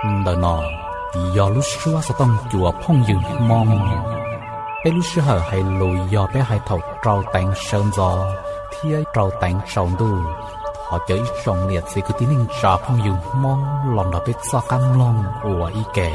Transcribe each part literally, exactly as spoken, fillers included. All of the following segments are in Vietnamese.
đời nọ do lúc xưa sẽ tông chùa phong dừng mong bé lúc xưa hay lùi do bé hay thầu trâu tảng sơn gió thì trâu tảng sầu đu họ chơi trồng liệt sẽ cứ tiếng trà phong dừng mong lòng đó bé sao cam lòng của y kẻ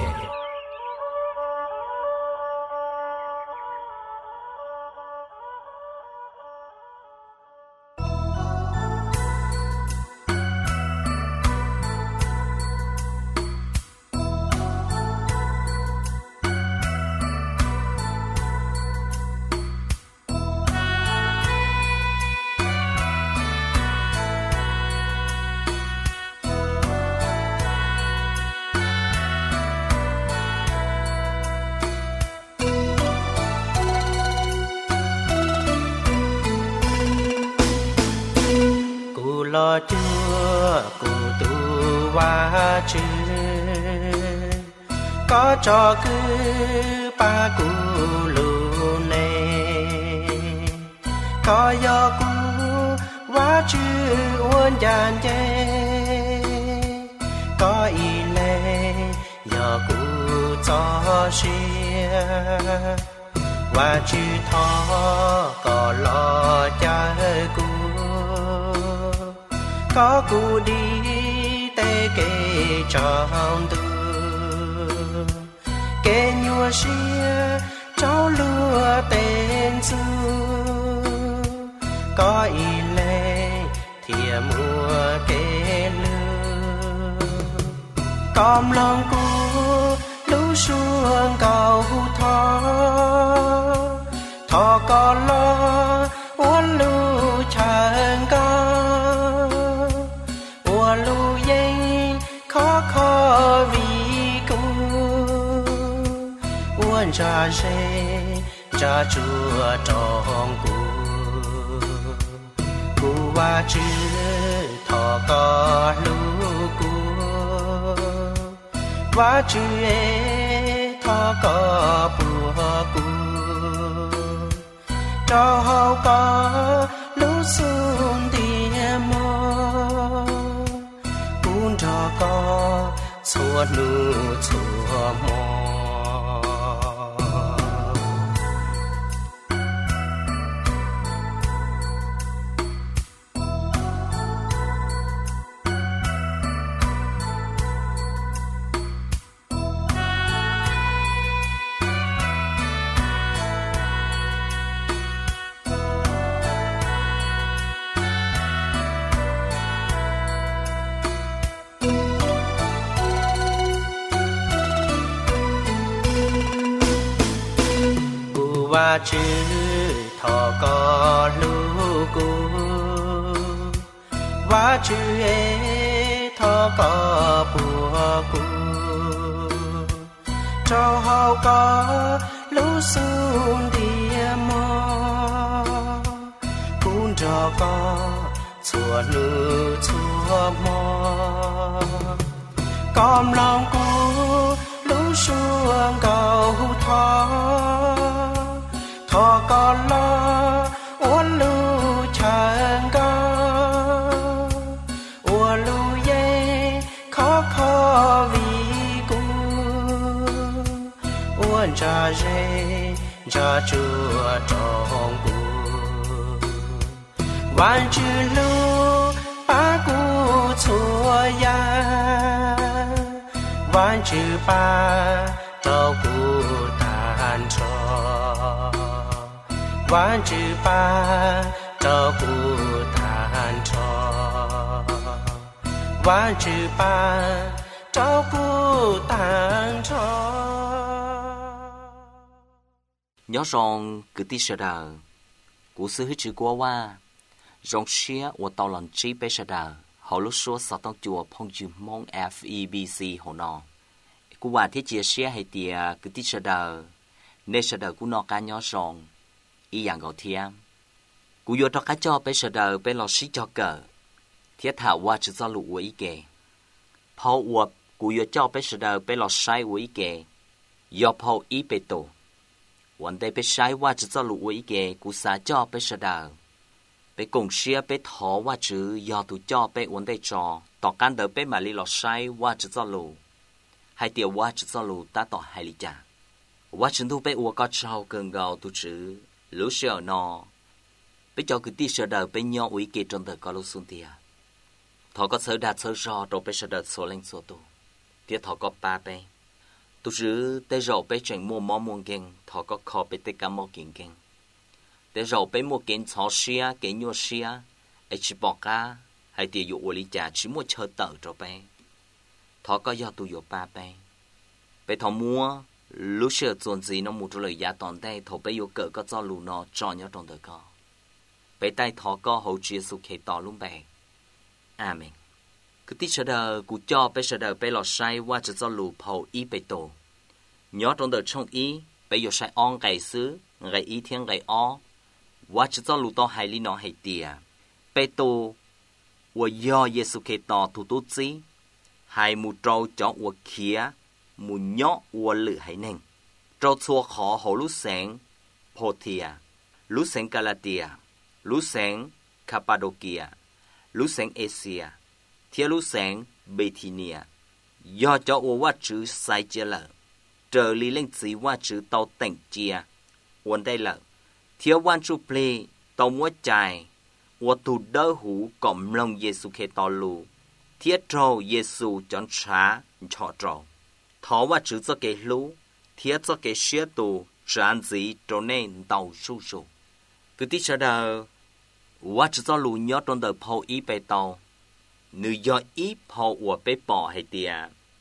lo chưa cụ tu qua chứ có cho cứ ba cụ lù nè có do cụ quá chứ uốn dàn dê có ý lệ do cụ cho xia qua chứ thọ có lo cha cụ có cụ đi tê kê trong tư kê nhua xia cháu lúa tên sư có ý lệ thìa mùa kê lư com lòng cụ lũ xuống cầu thọ thọ có lo uốn lũ chẳng có lu dây khó khó vì cô uốn trà dê trà chùa trong cô cô qua chữ thọ có lu cô qua chữ ê thọ có bùa cô cho hậu có lu xuống tiền mơ cho có xua nụ xua mò qua chữ thọ có lu cu qua chữ ê thọ có bùa cu cho hậu có lu xuống địa mò cũng cho có chùa nữ chùa mò com lòng cu lu xuống cầu thọ thọ có lo uốn lũ chẳng có uốn lũ dây khó khó vì cô uốn trà dê trà chùa trong cô quan chữ lũ ba cô chùa ya quan chữ ba trâu cô tàn trò quan chữ ba cho cụ tàn trò quan chữ ba cho cụ tàn trò nhớ rằng cứ tí sợ đờ cụ sư hít chữ qua qua rong xía ở tàu lần trí bé sợ đờ họ lúc số sáu tông chùa phong chữ mong F E B C hồ nọ cụ bà thiết chia xía hay tiề cứ tí sợ đờ nên sợ đờ cụ nọ cá nhớ rằng ý dạng gạo thiam, cú vô cho cá cho bé sợ đời bé lo xí cho cờ, thiết thảo qua chỉ do lũ ý kề, phao uập cú vô cho bé sợ đời bé lo sai ý kề, do phao ý bé tổ, vấn đề bé sai qua chỉ do lũ ý kề cú xả cho bé sợ đời, bé cùng xia bé thọ qua chữ do tụ cho bé vấn đề cho, tỏ can đời bé mà li lo sai qua chỉ do lũ, hai tia wa chỉ cho lù ta tỏ hai lý cha wa chân thu bé ua có trâu cơn gạo tu chữ lũ sẹo nọ bé cho cái tí sờ đầu bé nhỏ uy kê trong đời có lũ xuân tia thọ có sờ đạt sờ rò rồi bé sờ đầu số lên số tu tia thọ có ba bé tu chữ té rầu bé chuyển mua mỏ muôn kinh thọ có kho bé té cá mỏ kinh kinh té rầu bé mua kinh chó xia kinh nhua xia ấy chỉ bỏ cá hai tia dụ uy cha chỉ mua chơi tờ rồi bé thọ có do tu dụ ba bé bé thọ mua lúc xưa chuẩn gì nó một lời giá toàn đây thọ bé yêu cỡ có cho lù nó cho nhớ trong đời có bé tay thọ có hậu chia su khe to luôn bé amen cứ tí sợ đời cụ cho bé sợ đời bé lọt sai qua cho cho lù hậu ý bé tổ nhớ trong đời trong ý bé yêu sai on ngày xứ ngày ý thiên ngày o qua cho cho lù to hay li nó hay tiề bé tổ và do Giêsu khe to thủ tốt gì hay một trâu cho và kia một nhọ và lự hay nên trâu xua khó hậu lũ sáng Pothia lũ sáng Galatia lũ sáng Cappadocia lũ sáng Asia thiên lũ sáng Bithynia do cho và quá chữ sai chia lợ trở lý lên chỉ quá chữ tàu tỉnh chia vấn đây lợ thiên quan chú plei tàu múa chạy và thủ đỡ hủ cổng lòng Giêsu khe to lù thiết trâu Giêsu chọn trả cho trâu thọ và chữ cho cái lũ thiết cho cái xe tù tràn gì trở nên tàu su su cứ tí sau đó và chữ cho lũ nhớ trong đời phao ý bê tàu nữ do ý phao và bê bỏ hay tìa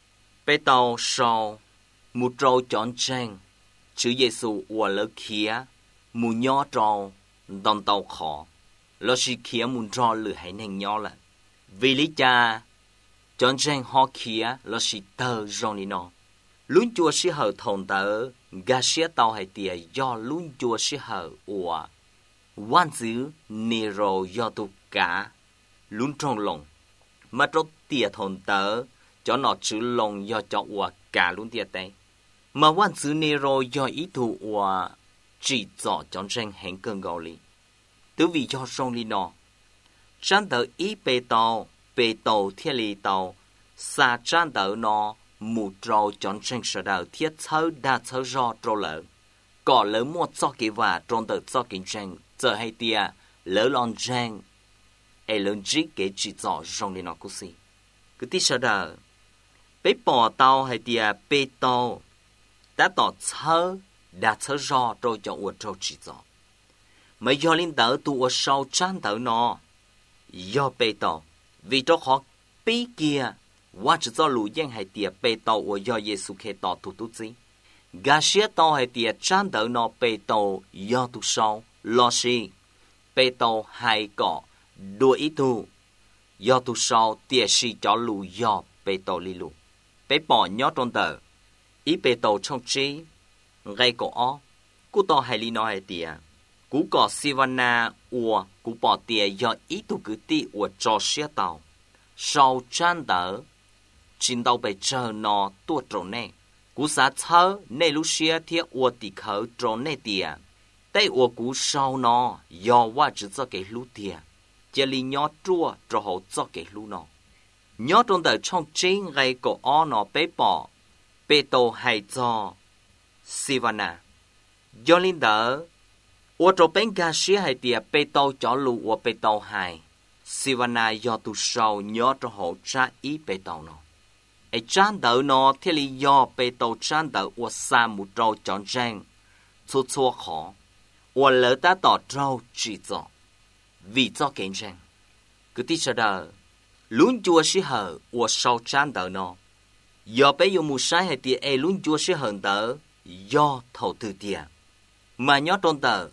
bê tàu sau một trâu chọn tranh chữ Giêsu và lỡ khía một nhớ trâu đồng tàu khó lo chỉ khía một trâu lửa hay nên nhớ là vì lý cha chọn tranh họ khía lo chỉ tờ rong đi nó luôn chùa sĩ hở thôn tờ gà xía tàu hay tìa do luôn chùa sĩ hở ủa quan chữ nero do tu cả luôn trong lòng mà trong tìa thôn tờ cho nó chữ lòng do cho ủa cả luôn tìa tay mà quan chữ nero do ý thủ ủa chỉ cho chọn tranh hẹn cơn gạo lý tứ vì cho rong đi nó trang tờ ý bê tàu bê tàu thiết lý tàu xa trang tờ nó một trâu chọn tranh sở đạo thiết thơ đa thơ do trâu lỡ có lỡ một cho kỳ và trong tờ cho kinh tranh giờ hay tia lỡ lon tranh ai lớn trí kế chỉ rõ rong lên nó cũng gì cứ tí sở đạo bế bỏ tàu hay tia bê tàu đã tỏ thơ đa thơ do trâu cho ua trâu chỉ rõ mấy do linh tờ tụ ua sau trang tờ nó do bê tàu vì trâu khó bí kiaว่าจะจะรู้ยังให้เตียไปต่อว่ายอเยซูเคต่อทุตุจีกาเชียต่อให้เตียจันเดอนอไปต่อยอตุเศร้าลอชีไปต่อให้ก่อดูอีตูยอตุเศร้าเตียชีจอรู้ยอไปต่อลิลูไปป่อยอตรงเตออีไปต่อช่องจีไงก่ออ้อกูต่อให้ลีนอให้เตียกูก่อซิวานาอัวกูป่อเตียยออีตูกุตีอัวจอเชียต่อเศร้าจันเดอchính đâu bị chờ nó tuột trốn này, cú sa thơ này lúc xưa thì ở tỉ khởi trốn này tiệt, tại ở cú sau nó doว่า只做给路tiệt, chỉ li nhỏ chua cho họ做给路nó, nhỏ trong đời trong chính ngày của họ nó bị bỏ, bị tổ hay cho Sivana, do linh đỡ, ở chỗ bên gà xía hay tiệt bị tổ cho lù ở bị tổ hay, Sivana do tu sau nhỏ cho họ trả ý bị tổ nó. Ai trang đỡ nó thiết lý do bê tàu trang đỡ của xa một trâu chọn trang chua chua khó của lỡ ta tỏ trâu chỉ cho vì cho kén trang cứ tí sợ đỡ luôn chua sĩ hở của sau trang đỡ nó do bê dùng một sai hay tìa ai luôn chua sĩ hở đỡ do thầu tư tìa mà nhớ trôn đỡ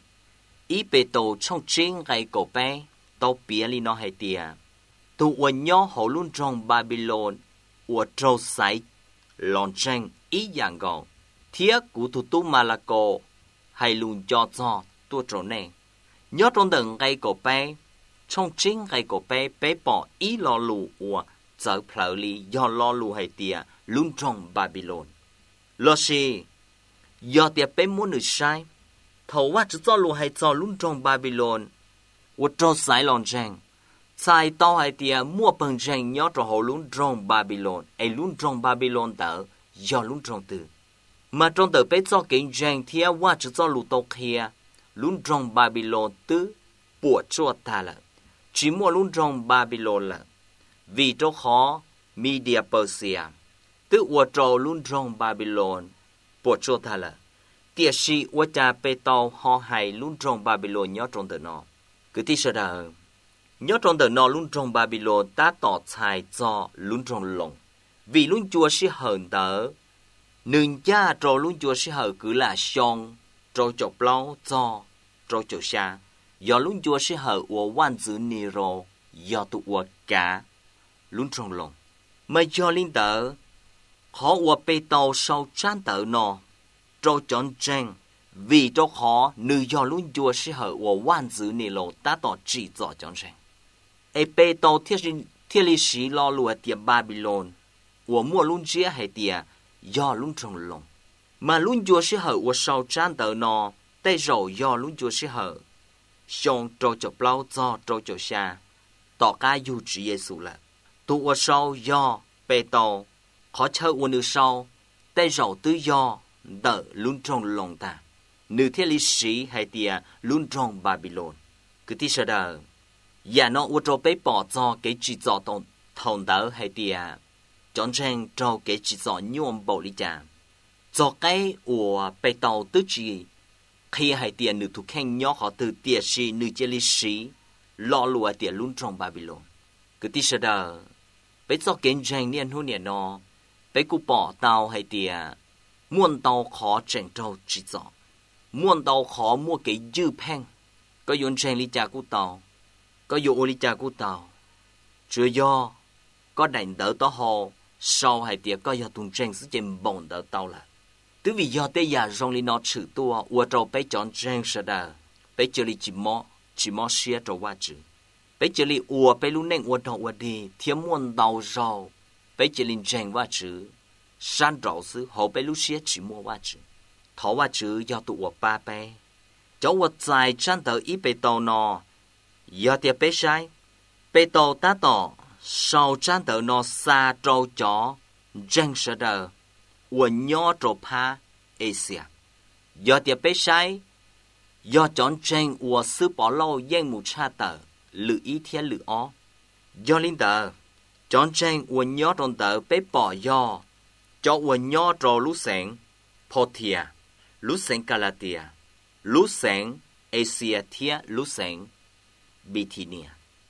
ý bê tàu trong chính ngày cổ bê tàu bia li nó hay tìa tụ của nhớ hậu luôn trong Babylon của trâu sấy lon tranh ý dạng gọn thiết của thủ tu Malaco hay luôn cho cho tua trâu này nhớ trong đợt ngày cổ bé trong chính ngày cổ bé bé bỏ ý lo lù của giờ phở li do lo lù hay tia luôn trong Babylon lo gì do tiệp bé muốn được sai thầuว่าจะ cho lù hay cho luôn trong Babylon của trâu sấy lon tranh sai tao hay tia mua bằng tranh nhớ cho họ luôn trong Babylon, ai luôn trong Babylon tờ do luôn trong từ mà trong từ bé cho kinh doanh thì qua chỉ cho lũ tộc kia luôn trong Babylon tứ bộ chua ta là chỉ mua luôn trong Babylon là vì chỗ khó Media Persia tứ qua trâu luôn trong Babylon bộ chua ta là tiệt sĩ qua cha bé tàu họ hay luôn trong Babylon nhớ trong từ nó cứ tí sợ đờ nhớ trong từ nó luôn trong Babylon ta tỏ tài cho luôn trong lòng vì luôn chua sĩ hờn tớ nương cha trò luôn chua sĩ hờ cứ là xong trò chọc lâu cho trò chọc xa do luôn chua sĩ hờ của quan tử nì rô do tụ của cả luôn trong lòng mà do linh tớ khó của bê tàu sau chán tớ nó trò chọn tranh vì trò khó nữ do luôn chua sĩ hờ của quan tử nì rô ta tỏ chỉ rõ chọn tranh ê bê tàu thiết lý sĩ lo lùa tiệm Babylon của mua luôn chia hay tiệm do luôn trong lòng mà luôn chua sĩ hở của sau chán tờ nó tay rồi do luôn chua sĩ hở xong trò chọc lâu do trò chọc xa tỏ ca dù chỉ Giê-xu là tụ của sau do bê tàu khó chơi của nữ sau tay rồi tư do đỡ luôn trong lòng ta nữ thiết lý sĩ hay tìa luôn trong Babylon cứ tí sợ đờ và nó của trò bế bỏ cho cái chỉ dọ tổng thòng đỡ hay tìa chọn tranh trâu cái chỉ rõ nhuộm bộ lý chàng cho cái của bề tàu tứ chỉ khi hai tiền nữ thuộc khen nhỏ họ từ tiền sĩ nữ chế lý sĩ lo lùa tiền luôn trong Babylon cứ tí sợ đờ bế cho kiến tranh niên hôn niên nó bế cụ bỏ tàu hay tiền muôn tàu khó tranh trâu chỉ rõ muôn tàu khó mua cái dư phèn có dụng tranh lý cha của tàu có dụng lý cha của tàu chưa do có đành đỡ tàu hồ sau hai tiệc có do tung tranh sự chìm bổng đỡ tàu là từ vì do tế giả rong li nó chữ tua ua trâu bé chọn tranh sợ đờ bé chơi li chỉ mò chỉ mò xia trâu qua chữ bé chơi li ua bé lu neng ua đậu ua đi thiếm muôn tàu rau bé chơi li tranh qua chữ san trâu sư hậu bé lu xia chỉ mua qua chữ thọ qua chữ do tụ ua ba bé cháu ua dài chăn tờ ít bé tàu nọ do tiệc bé sai bé tàu ta tỏ sau chán tờ nó xa trâu chó răng sợ đờ uẩn nhỏ trâu pa Asia do tiệp bế sai do chọn tranh uẩn sư bỏ lâu dân mù cha tờ lự ý thiên lự ó do linh tờ chọn tranh uẩn nhỏ trâu tờ bế bỏ do cho uẩn nhỏ trâu lũ sáng Portia lũ sáng Galatia lũ sáng Asia thiên lũ sáng Bithynia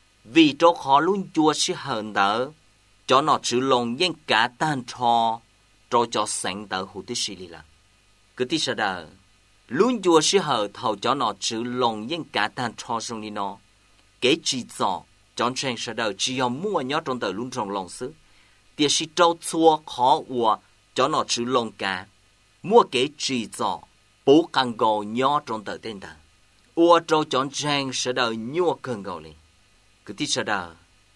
vì chỗ khó luôn chua sĩ hờn đỡ cho nó chữ lòng dân cả tan cho cho cho sáng đỡ hữu tí sĩ lì là cứ tí sợ đỡ luôn chua sĩ hờ thầu cho nó chữ lòng dân cả tan cho xong đi nó kế chỉ rõ chọn tranh sợ đỡ chỉ có mua nhớ trong tờ luôn trong lòng xứ tiệt sĩ trâu chua khó ua cho nó chữ lòng cả mua kế chỉ rõ bố càng gầu nhớ trong tờ tên tờ ua trâu chọn tranh sợ đỡ nhua cơn gầu lên cứ tí sợ đờ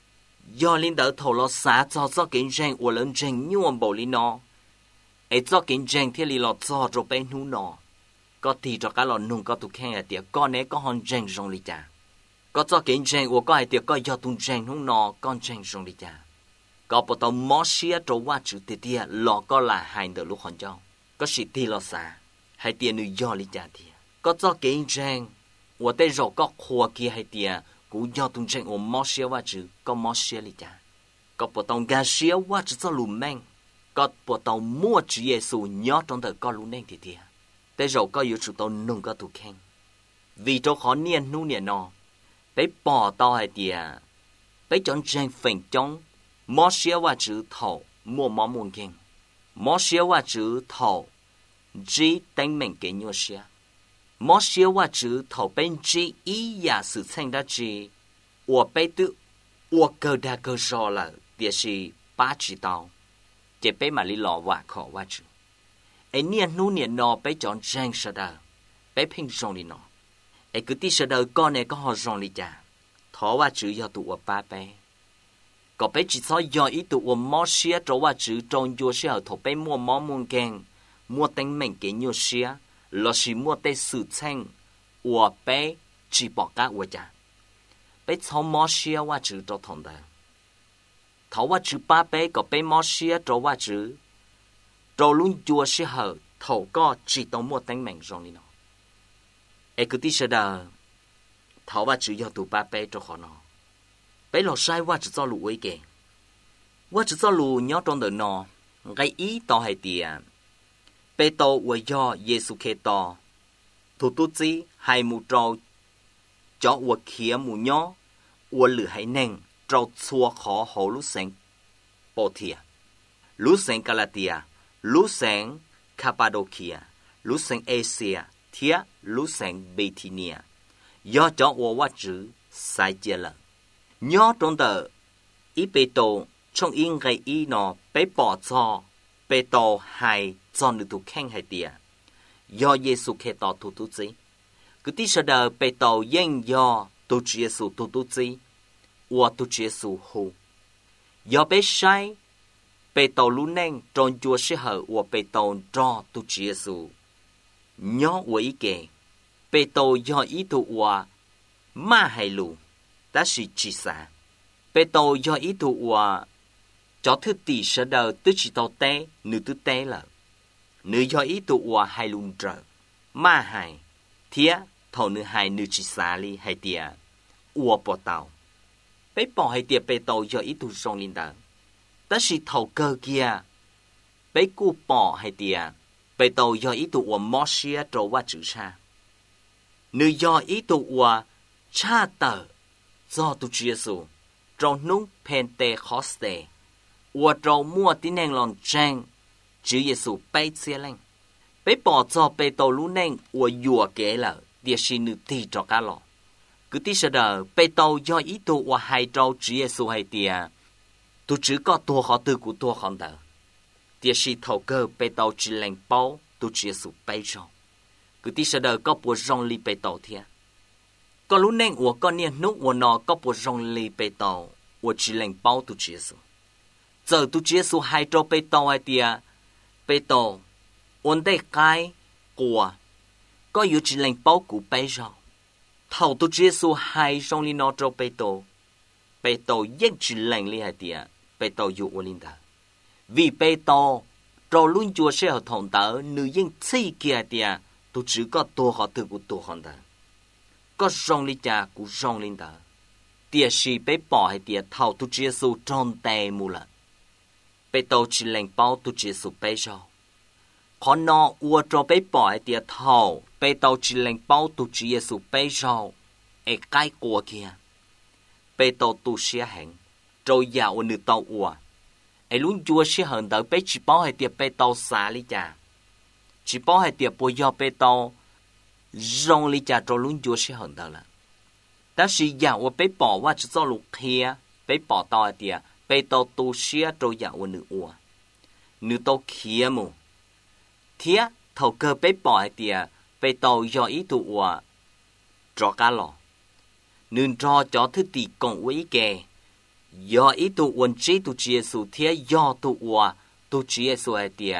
do linh đỡ thầu lo xá cho cho kiến tranh của lớn tranh nhuộm bộ lý nó ấy cho kiến tranh thiết lý lo cho cho bên hú nó có thì cho cả lo nung có tụ khen ở tiệc con ấy có hòn tranh rong lý cha có cho kiến tranh của có ai tiệc có do tung tranh hú nó con tranh rong lý cha có bộ tàu mó xía cho qua chữ tiệt tiệt lo có là hai đứa lúc hòn châu có sự thì lo xá hai tiền nữ do lý cha thì có cho kiến tranh của tay rồi có khoa kia hai tiền cú do tung tranh của mò xía qua chữ có mò xía li cha có bộ tàu gà xía qua chữ cho lùm men có bộ tàu mua chữ Giê-xu nhớ trong tờ có lù neng thì thì tới rồi có yếu chữ tàu nung có tụ khen vì chỗ khó niên nu niên nọ bé bỏ tàu hay tiệt bé chọn tranh phèn trong mò xía qua chữ thầu mua mò muôn khen mò xía qua chữ thầu chỉ đánh mình cái nhua xía mò xía qua chữ thầu bên chỉ ý giả sự thành đã chỉ我被tự我cơ đa cơ so là địa sĩ ba chỉ tàu chỉ bé mà lý lọ vạ khó vạ chữ ấy niên nu niên nọ bé chọn trang sợ đờ bé phình rong đi nọ ấy cứ tí sợ đờ con này có họ rong đi chả thọ vạ chữ do tụ ba bé có bé chỉ so do ý tụ mò xía trâu vạ chữ trong vô xía ở thọ bé mua mò muôn keng mua tên mình cái nhiều xía là chỉ mua tên sự thành của bé chỉ bỏ cả của cha bé cháu mò xía qua chữ cho thằng đó thấu qua chữ ba bé có bé mò xía cho qua chữ trâu luôn chua sẽ hở thầu có chỉ tao mua tánh mệnh rong đi nó ai cứ tí sẽ đờ thảo và chữ do tụ ba bé cho họ nó bé lò sai qua chỉ cho lũ ấy kì qua chỉ cho lũ nhớ trong đời nó gây ý to hay tiệt bé tàu qua do Giêsu kê to thủ tu chí hay mù trâu cho qua khía mù nhó qua lửa hay neng trâu xua khó hồ lũ sen bồ thìa lũ sen Galatia lũ sen Cappadocia lũ sen Asia thía lũ sen Bithynia do cho qua qua chữ sai chia lần nhớ trong tờ ý bê tô trong yên gây ý nó bé bỏ cho bê tô hay cho nữ tụ khen hay tìa do Giêsu khe tỏ thủ tu chí cứ tí sợ đờ bê tô yên do tu Giêsu thủ tu chí và tu Giêsu hù do bé sai bê tô lũ neng trong chùa sẽ hở và bê tô cho tu Giêsu nhớ của ý kề bê tô do ý tụ và ma hay lù đã是chỉ xa bê tô do ý tụ và cho thứ tỷ sợ đờ tức chỉ tàu tế nữ tư tế là nữ do ý tụ và hay lùn trở ma hay thía thầu nữ hay nữ chỉ xa li hay tìa ua bỏ tàu bê bỏ hay tìa bê tô do ý tụ rong linh đờ đã是thầu cơ kia bê cụ bỏ hay tìa bê tô do ý tụ và mò xía trổ qua chữ xa nữ do ý tụ và cha tờ do tu Giêsu trong nung Pentecoste và trong mua tín năng lòng trang chữ Giêsu bay xe lên bé bỏ cho bé tàu lũ neng và dùa kế là địa sinh nữ thi cho cá lọ cứ tí sợ đờ bé tàu do ý tụ và hai trâu chữ Giêsu hay tìa tu chữ có tua khó tư của tua không đờ địa sinh thầu cơ bé tàu chỉ lệnh bao tu Giêsu bay cho cứ tí sợ đờ có bộ rong li bé tàu thiệt có lũ neng của con niên nút của nó có bộ rong lì bê tàu của chỉ lệnh bao tu Giêsu giờ tu Giêsu hai trâu bê tàu hay tìa bê tàu ổn định cái của có yếu chỉ lệnh bao của bê rồi thầu tu Giêsu hai rong lì nó trâu bê tàu bê tàu nhất chỉ lệnh lì hay tìa bê tàu yếu ổn định vì bê tàu trâu luôn chùa sẽ ở thòng tớ nữ dân chi kia tìa tu chỉ có tua họ từ của tua họ tớ có rong li cha của rong linh tờ tia si bé bỏ hay tia thầu tu Giêsu trong tay mù lợn bé tàu chỉ lệnh bao tu Giêsu bé rồi khó nó ua cho bé bỏ hay tia thầu bé tàu chỉ lệnh bao tu Giêsu bé rồi ở cái của kia bé tàu tu xia hẹn rồi dạo nữ tàu ua ở luôn chua xia hẹn đỡ bé chỉ bao hay tia bé tàu xả li cha chỉ bao hay tia bồi do bé tàu rong li cha cho luôn chúa sẽ hận đó là ta sĩ giả và bé bỏ qua chỉ cho lục kia bé bỏ to tiệt bé to tu xia cho giả và nữ ua nữ to kia mu thiệt thầu cơ bé bỏ tiệt bé to do ý tụ ua cho cá lò nữ cho cho thứ tỷ cộng với kề do ý tụ uốn chỉ tụ chia số thiệt do tụ ua tụ chia số hay tiệt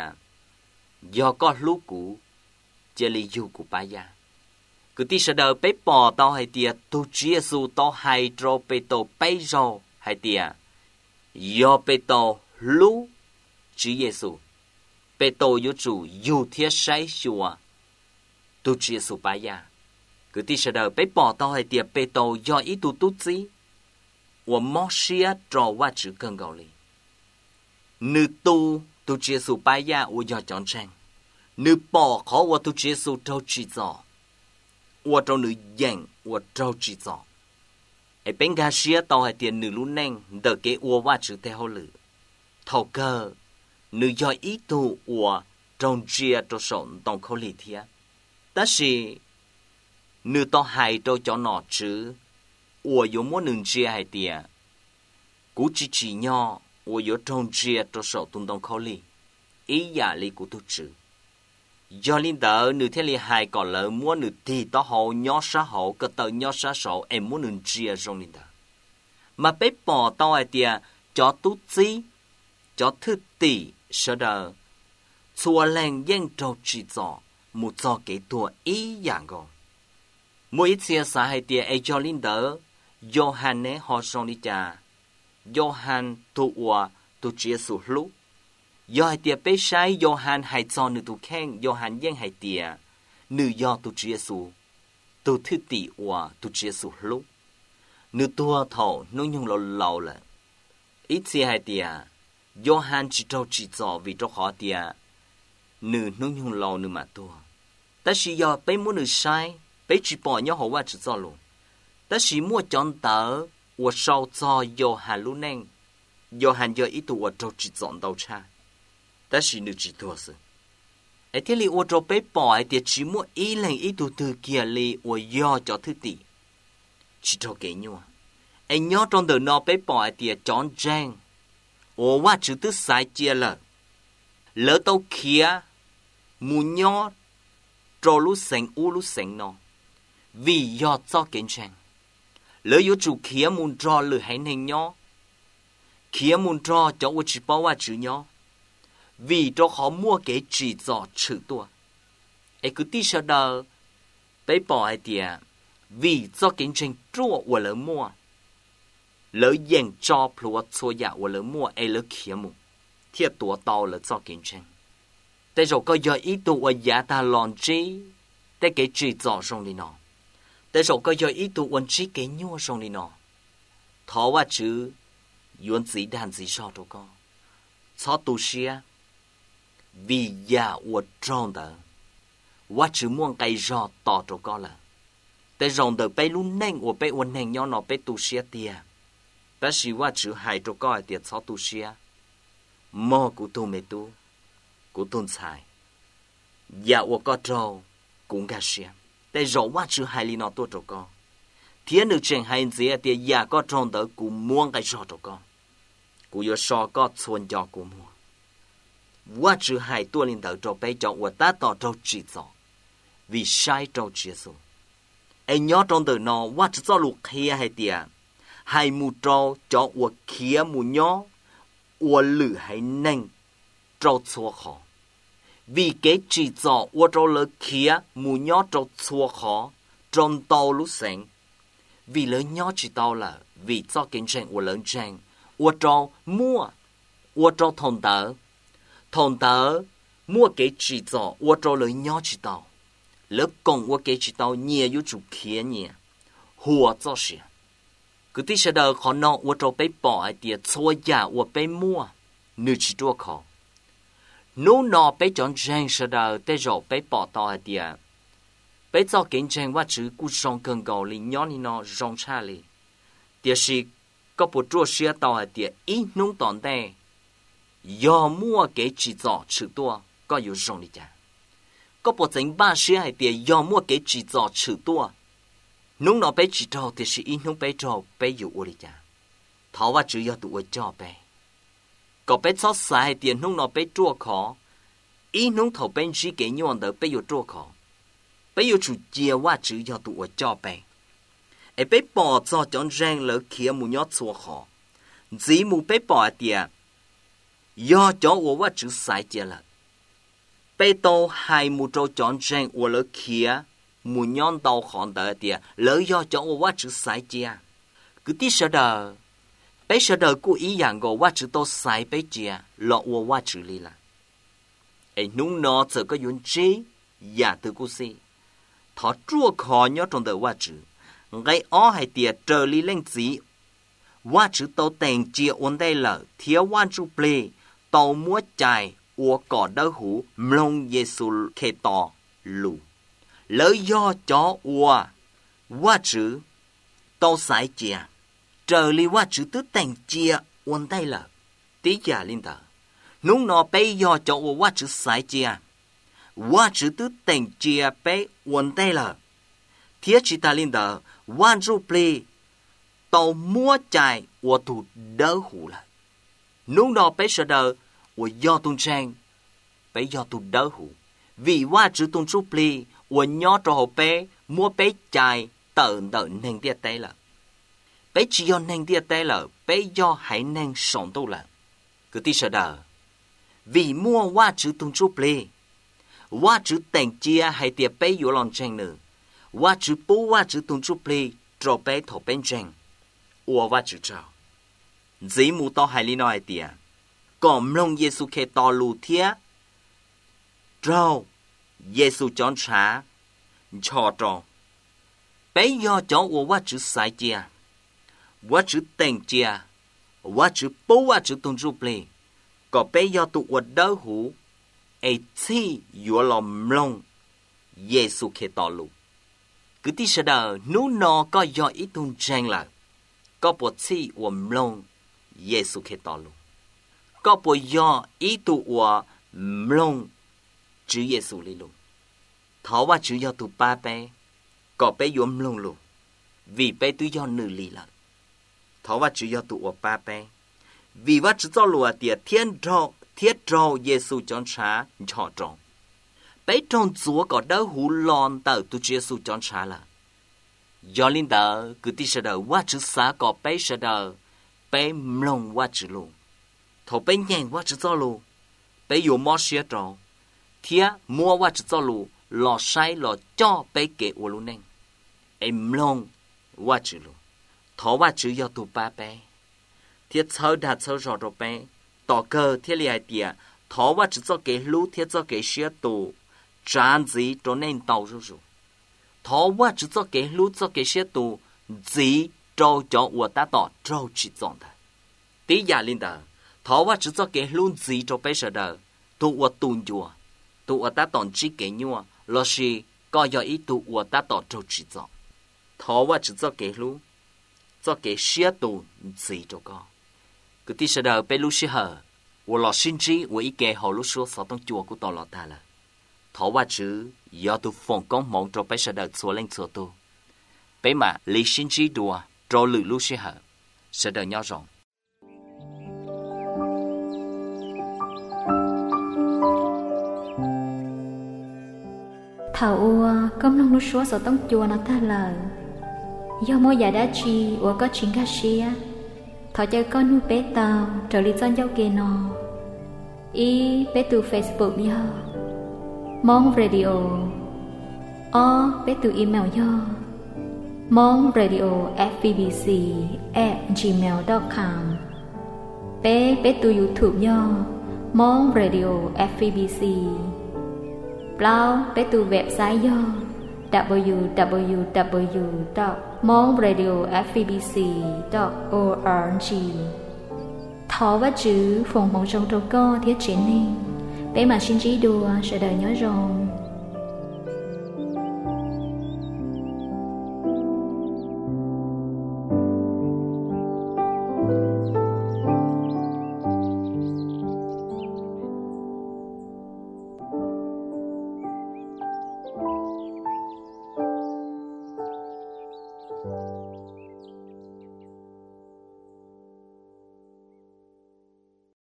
do có lũ cũ chỉ lý do của bà già cứ tí sợ đờ bé bỏ tao hay tiệt tu Giêsu tao hay cho bé tao bé rồi hay tiệt do bé tao lú chữ Giêsu bé tao yếu chủ yếu thiết sai chùa tu Giêsu bà già cứ tí sợ đờ bé bỏ tao hay tiệt bé tao do ý tu tu chí và mò xía cho qua chữ cần cầu li nữ tu tu Giêsu bà già và do chọn trang nữ bỏ khó và tu Giêsu trâu chỉ rõ và trong nữ dành và trâu chỉ rõ ở bên gà xía tao hay tiền nữ lũ neng đỡ cái ua và chữ theo lử thầu cơ nữ do ý tu và trong chia cho sổn tổng khẩu lý thía ta sĩ nữ tao hay trâu cho nó chứ và yếu muốn nâng chia hay tiền cú chỉ chỉ nhỏ và yếu trong chia cho sổn tổng khẩu lý ý giả lý của tu chữ do linh đỡ nữ thế li hai còn lỡ muốn nữ thì to hậu nhỏ sa hậu cơ tờ nhỏ sa sổ em muốn nữ chia trong linh đỡ mà bé bỏ tao ai tia cho tú chí cho thứ tỷ sợ đờ xua lên dân trâu chỉ rõ một cho cái tua ý dạng gồm mỗi chia xã hai tia ai cho linh đỡ Johanne họ trong đi cha Johann tu ua tu chia su lúc do hai tia bé sai do han hai cho nữ tu khen do han yên hai tia nữ do tu chia su tu thứ tỷ hòa tu chia su lúc nữ tua thầu nó nhung lâu lâu là ít xe hai tia do han chỉ trâu chỉ cho vì trâu khó tia nữ nó nhung lâu nữ mà tua ta chỉ do bé muốn nữ sai bé chỉ bỏ nhau hậu qua chỉ cho luôn ta chỉ mua chọn tờ và sau cho do han luôn nên do han do ít tu và trâu chỉ chọn đâu cha ta chỉ nữ chỉ thua sự ấy thế li ô trâu bé bỏ ấy thì chỉ mua ý lên ý tu từ kia li và do cho thứ tỷ chỉ trâu kỹ nhau ấy nhớ trong đời nó bé bỏ ấy thì chọn trang ô quá chữ thứ sai chia là lỡ tao kia muốn nhớ trâu lúc sinh u lúc sinh nó vì do cho kiến trang lỡ yếu chủ kia muốn trò lỡ hay nên nhớ kia muốn trò cho ô chỉ bảo quá chữ nhớ vì cho họ mua cái chỉ dọ chữ tua ấy cứ tí sau đó bé bỏ ai tiệt vì cho kiến trình chua và lỡ mua lỡ dành cho plua xua dạ và lỡ mua ấy lỡ kia mu thiệt tua tàu lỡ cho kiến trìnhแต่rồi có giờ ý tụ và giá ta lòn tríแต่cái chỉ dọ xong đi nóแต่rồi có giờ ý tụ và trí cái nhua xong đi nó thọ và chữ yuan chỉ đàn chỉ sao đâu có cho tu xia vì già của tròn đó, quá chữ muốn cái giò tỏ cho con là,แต่rồng đời bay luôn neng của bay uốn neng nhau nó bay tu xia tia, ta chỉ quá chữ hai cho con tia sáu tu xia, mò của tu mê tu, của tu xài, già của con trâu cũng cả xia,แต่rồng quá chữ hai li nó tu cho con, thiên được chuyện hai gì tia già con tròn đó cũng muốn cái giò cho con, cũng yêu so con xuân cho cũng muốn. 我只还多领导做被叫我达到做制造，为晒做结束。哎，鸟中的呢，我只做路开还点，还木做叫我开木鸟，我路还能做错好。vì cái制造我做了开木鸟做错好，种到路生。vì了鸟知道了，为做跟正我认真，我做mua，我做同德。 thằng tớ mua cái chỉ cho tôi cho lời nhỏ chỉ tao, lớp công tôi cái chỉ tao nhiều yếu chủ kia nhiều, hùa cho gì, cứ tí sau đó họ nói tôi cho bé bỏ tiền xóa giá tôi bé mua, nữ chỉ cho họ, nếu nó bé chọn trang sau đó để rồi bé bỏ tao tiền, bé cho kinh doanh tôi chỉ cố sống更高哩nhỏ哩nó rong cha哩, thì là có bộ chỗ xe tao tiền ít nông tòn đây. do mua cái chỉ dọ chữ tua có yếu rong đi chả có bộ tính ba xe hay tiền do mua cái chỉ dọ chữ tua nung nó bé chỉ trâu thì chỉ nung bé trâu bé yếu u đi chả tháo vào chữ do tụi cho bé có bé xót sai hay tiền nung nó bé chua khó ý nung thầu bên chỉ cái nhon đỡ bé yếu chua khó bé yếu chủ chia qua chữ do tụi cho bé ấy bé bỏ cho chọn rang lỡ kia mu nhót chua khó dĩ mu bé bỏ tiền do cho tôiว่า chữ sai chia là bây tô hai mu trâu chọn trang tôi lỡ kia mu nhon tàu khòn đỡ tiệt lỡ do cho tôiว่า chữ sai chia cứ tí sợ đờ bây sợ đờ cố ý rằng tôiว่า chữ tô sai bây chia lọ tôiว่า chữ li là ấy nung nó giờ có yun chi giả từ cố si thọ chua khó nhớ trong đờiว่า chữ ngay ó hay tiệt trời li lên gìว่า chữ tô tiền chia ổn đây là thiếu quan chú plei tàu múa chạy của cỏ đỡ hủ mông Giêsu khe to lù lỡ do cho ua quá chữ tàu sải chia trời li quá chữ tứ thành chia ổn đây là tí giả linh tờ nung nó bây do cho ua quá chữ sải chia quá chữ tứ thành chia bây ổn đây là thiết chỉ ta linh tờ quan ru plei tàu múa chạy của thủ đỡ hủ là nung nó bây giờ đờ我要动trang bé要tu đỡ hủ vìว่า chữ tung chú pli 我 nhớ cho họ bé mua bé chạy tờ tờ nền tiệt tế là bé chỉ do nền tiệt tế là bé do hãy nền sống tu là cứ tí sợ đờ vì mua ว่า chữ tung chú pli ว่า chữ tiền chia hay tiệt bé yếu lòng trang nữa ว่า chữ bố ว่า chữ tung chú pli cho bé thổ bên trang 我ว่า chữ trao dĩ mù to hay lý nói tiệt còn lòng Giêsu khe to lù thía trâu Giêsu chọn trả cho trâu bây giờ cho我我只sai chia我只等chia我只不我只动作play có bây giờ tụ我đỡ hú ấy chi yo lòng lòng Giêsu khe to lù cứ tí sẽ đờ nú nó có do ít tung trang là có bộ chi我lòng Giêsu khe to lù có bộ do ít tụ 我lòng chữ Giêsu li lù thọว่าchữ do tụ ba bé có bé yếm lòng lù vì bé tụ do nữ li là thọว่าchữ do tụ 我 ba bé vìว่าchữ do lùa tiệt thiên trò thiết trò Giêsu chọn trả cho trò bé trong chúa có đỡ hú lon tờ tụ Giêsu chọn trả là do linh tờ cứ tí sẽ đờว่าchữ xá có bé sẽ đờ bé lòngว่าchữ lù thọ bé nhanhว่าchữ do lù bé yếm mò xía trò thía muaว่าchữ do lù lò sai lò cho bé kể của lù neng em lòngว่าchữ lù thọว่าchữ do tụ ba bé thiết sâu đạt sâu rõ rõ bé tỏ cơ thiết li ai tiệt thọว่าchữ do kể lù thiết do kể xía tụ tràn gì cho nên tàu rồi rồi thọว่าchữ do kể lù do kể xía tụ gì cho cho 我 ta tỏ cho chỉ chọn thôi tí giả linh tờ thọว่าchữ do kể lù gì cho bé sợ đờ tụ 我 tuôn chùa tụ 我 ta tỏ chỉ kể nhua lo gì có do ý tụ 我 ta tỏ cho chỉ chọn thọว่าchữ do kể lù do kể xía tụ gì cho con cứ tí sợ đờ bé lù xí hở 我老心知我一个好路说少当做古到老大了，头话子要都放工忙着被实的做零做多，被嘛离心知多着路路是好，实的要容。 thảo ua công nông lúc số sáu tông chùa nó ta lời do mỗi giờ đã chi ua có chuyện cá xía thọ chơi con nu bé tàu trở đi cho nhau kia nó y bé từ Facebook yo mong radio o bé từ email yo mong radio at v b c at gmail dot com bé bé từ YouTube yo mong radio at v b c Bao bé từ website yo w w w dot mong radio f v b c dot org thọ và chữ phòng mong trong trâu co thiết chiến ninh bé mà xin trí đùa sẽ đợi nhớ rồng